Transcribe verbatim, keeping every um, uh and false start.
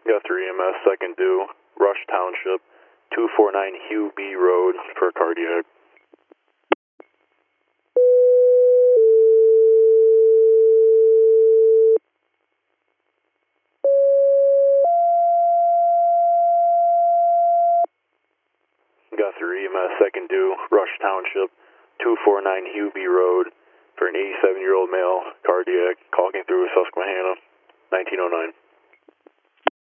Guthrie E M S, second due, Rush Township, two forty-nine Hugh B. Road for cardiac. Guthrie E M S, second due, Rush Township, two forty-nine Hugh B. Road for an eighty-seven-year-old male, cardiac, call came through Susquehanna, nineteen oh nine.